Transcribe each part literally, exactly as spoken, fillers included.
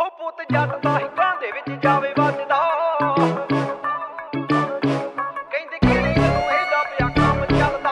ਹੋ ਪੁੱਤ ਜੱਟ ਦਾ ਹਿੱਕਾਂ ਦੇ ਵਿੱਚ ਜਾਵੇ ਵੱਜਦਾ ਕਹਿੰਦੇ ਕਿਹੜੀ ਨੂੰ ਇਹਦਾ ਪਿਆ ਕੰਮ ਚੱਲਦਾ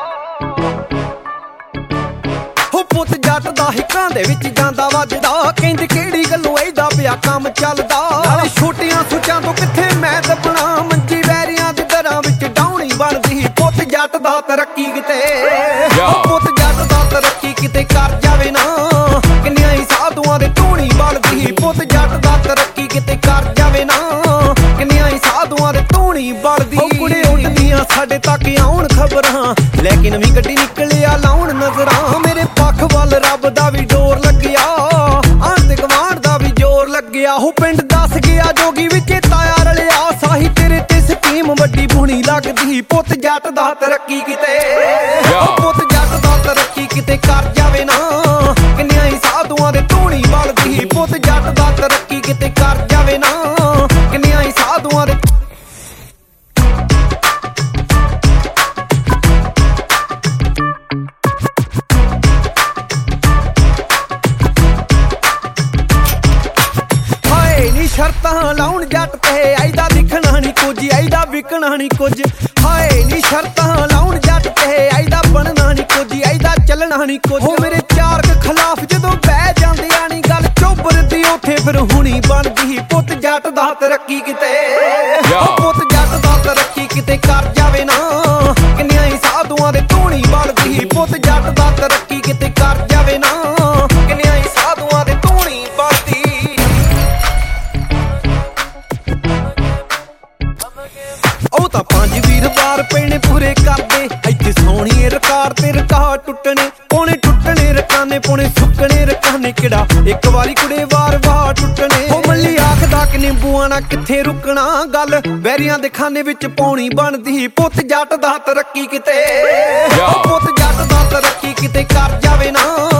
ਹੋ ਪੁੱਤ ਜੱਟ ਦਾ ਹਿੱਕਾਂ ਦੇ ਵਿੱਚ ਜਾਂਦਾ ਵੱਜਦਾ ਕਹਿੰਦੇ ਕਿਹੜੀ ਗੱਲੋਂ ਇਹਦਾ ਪਿਆ ਕੰਮ ਚੱਲਦਾ ਨਾਲੇ ਛੋਟੀਆਂ ਸੁੱਚਾਂ ਤੋਂ ਕਿੱਥੇ ਮੈਂ ਦੱਬਣਾ ਮੰਜੀ ਵੈਰੀਆਂ ਦੇ ਦਰਾਂ ਵਿੱਚ ਡਾਉਣੀ ਬਣਦੀ ਪੁੱਤ ਜੱਟ ਦਾ ਤਰੱਕੀ ਕਿਤੇ ਪੁੱਤ ਜੱਟ ਦਾ ਤਰੱਕੀ ਕਿਤੇ ਕਰ ਜਾਵੇ ਨਾ ਕਿੰਨੀਆਂ ਹੀ ਸਾਧੂਆਂ ਦੇ ਧੂਣੀ ਬਲਦੀ ਪੁੱਤ ਜੱਟ ਦਾ ਤਰੱਕੀ ਕਿਤੇ ਕਰ ਜਾਵੇ ਨਾ ਕਿੰਨੀਆਂ ਹੀ ਸਾਧੂਆਂ ਦੇ ਧੂਣੀ ਬਲਦੀ ਉਹ ਕੁੜੇ ਉੱਡਦੀਆਂ ਸਾਡੇ ਤੱਕ ਆਉਣ ਖਬਰਾਂ ਲੈ ਕੇ ਨਵੀਂ ਗੱਡੀ ਨਿਕਲਿਆ ਲਾਉਣ ਨਜ਼ਰਾਂ ਮੇਰੇ ਪੱਖ ਵੱਲ ਰੱਬ ਦਾ ਵੀ ਡੋਰ ਲੱਗਿਆ ਆਂਢ ਤੇ ਗਵਾਂਢ ਦਾ ਵੀ ਜ਼ੋਰ ਲੱਗਿਆ ਉਹ ਪਿੰਡ ਦੱਸ ਗਿਆ ਜੋਗੀ ਵਿੱਚ ਤਾਇਆ ਰਲਿਆ ਸਾਹੀ ਤੇਰੇ ਤੇ ਸਕੀਮ ਵੱਡੀ ਬੁਣੀ ਲੱਗਦੀ ਪੁੱਤ ਜੱਟ ਦਾ ਤਰੱਕੀ ਕਿਤੇ ਪੁੱਤ ਜੱਟ ਦਾ ਤਰੱਕੀ ਕਿਤੇ ਕਰ ਜਾਵੇ ਨਾ ਕਿੰਨੀਆਂ ਹੀ ਸਾਧੂਆਂ ਦੇ ਧੂਣੀ ਬਲਦੀ ਪੁੱਤ ਜੱਟ ਦਾ ਤਰੱਕੀ ਕਿਤੇ ਕਰ ਜਾਵੇ ਨਾ ਕਿੰਨੀਆਂ ਹੀ ਸਾਧੂਆਂ ਦੇ ਸ਼ਰਤਾਂ ਲਾਉਣ ਜੱਟ ਤੇ ਆਈਦਾ ਦਿਖਣਾ ਨੀ ਕੁਝ ਆਈਦਾ ਵਿਕਣਾ ਨੀ ਕੁਝ ਹਾਏ ਨੀ ਸ਼ਰਤਾਂ ਲਾਉਣ ਜੱਟ ਤੇ ਆਈਦਾ ਬਣਨਾ ਨੀ ਕੁਝ ਆਈਦਾ ਚੱਲਣਾ ਨੀ ਕੁਝ ਹੋ ਮੇਰੇ ਚਾਰ ਕੇ ਖਿਲਾਫ ਜਦੋਂ ਬਹਿ ਜਾਂਦੇ ਆ ਨੀ ਗੱਲ ਚੋਬਰਦੀ ਉੱਥੇ ਫਿਰ ਹੁਣੀ ਬਣਦੀ ਪੁੱਤ ਜੱਟ ਦਾ ਤਰੱਕੀ ਕਿਤੇ ਪੁੱਤ ਜੱਟ ਦਾ ਤਰੱਕੀ ਕਿਤੇ ਕਰ ਜਾਵੇ ਨਾ ਕਿੰਨੀਆਂ ਹੀ ਸਾਧੂਆਂ ਦੇ ਧੂਣੀ ਬਲਦੀ ਪੁੱਤ ਜੱਟ ਦਾ ਤਰੱਕੀ ਕਿਤੇ ਕਰ ਜਾਵੇ ਨਾ ਕਿੰਨੀਆਂ ਹੀ ਸਾਧੂਆਂ ਦੇ ਧੂਣੀ ਬਲਦੀ ਉਹ ਤਾਂ ਪੰਜ ਵੀਰ ਵਾਰ ਪੈਣੇ ਪੂਰੇ ਕਰਦੇ ਇੱਥੇ ਸੋਹਣੀਏ ਰਿਕਾਰਡ ਤੇ ਰਿਕਾਰਡ ਟੁੱਟਣੇ ਪੌਣੇ ਟੁੱਟਣੇ ਰਕਾਨੇ ਪੌਣੇ ਸੁੱਕਣੇ ਰਕਾਨੇ ਕਿਹੜਾ ਇੱਕ ਵਾਰੀ ਕੁੜੇ ਵਾਰ ਵਾਰ ਟੁੱਟਣੇ ਉਹ ਮੱਲੀ ਆਖਦਾ ਕਿ ਨਿੰਬੂਆਂ ਨਾਲ ਕਿੱਥੇ ਰੁਕਣਾ ਗੱਲ ਵੈਰੀਆਂ ਦੇ ਖਾਨੇ ਵਿੱਚ ਪਾਉਣੀ ਬਣਦੀ ਪੁੱਤ ਜੱਟ ਦਾ ਤਰੱਕੀ ਕਿਤੇ ਪੁੱਤ ਜੱਟ ਦਾ ਤਰੱਕੀ ਕਿਤੇ ਕਰ ਜਾਵੇ ਨਾ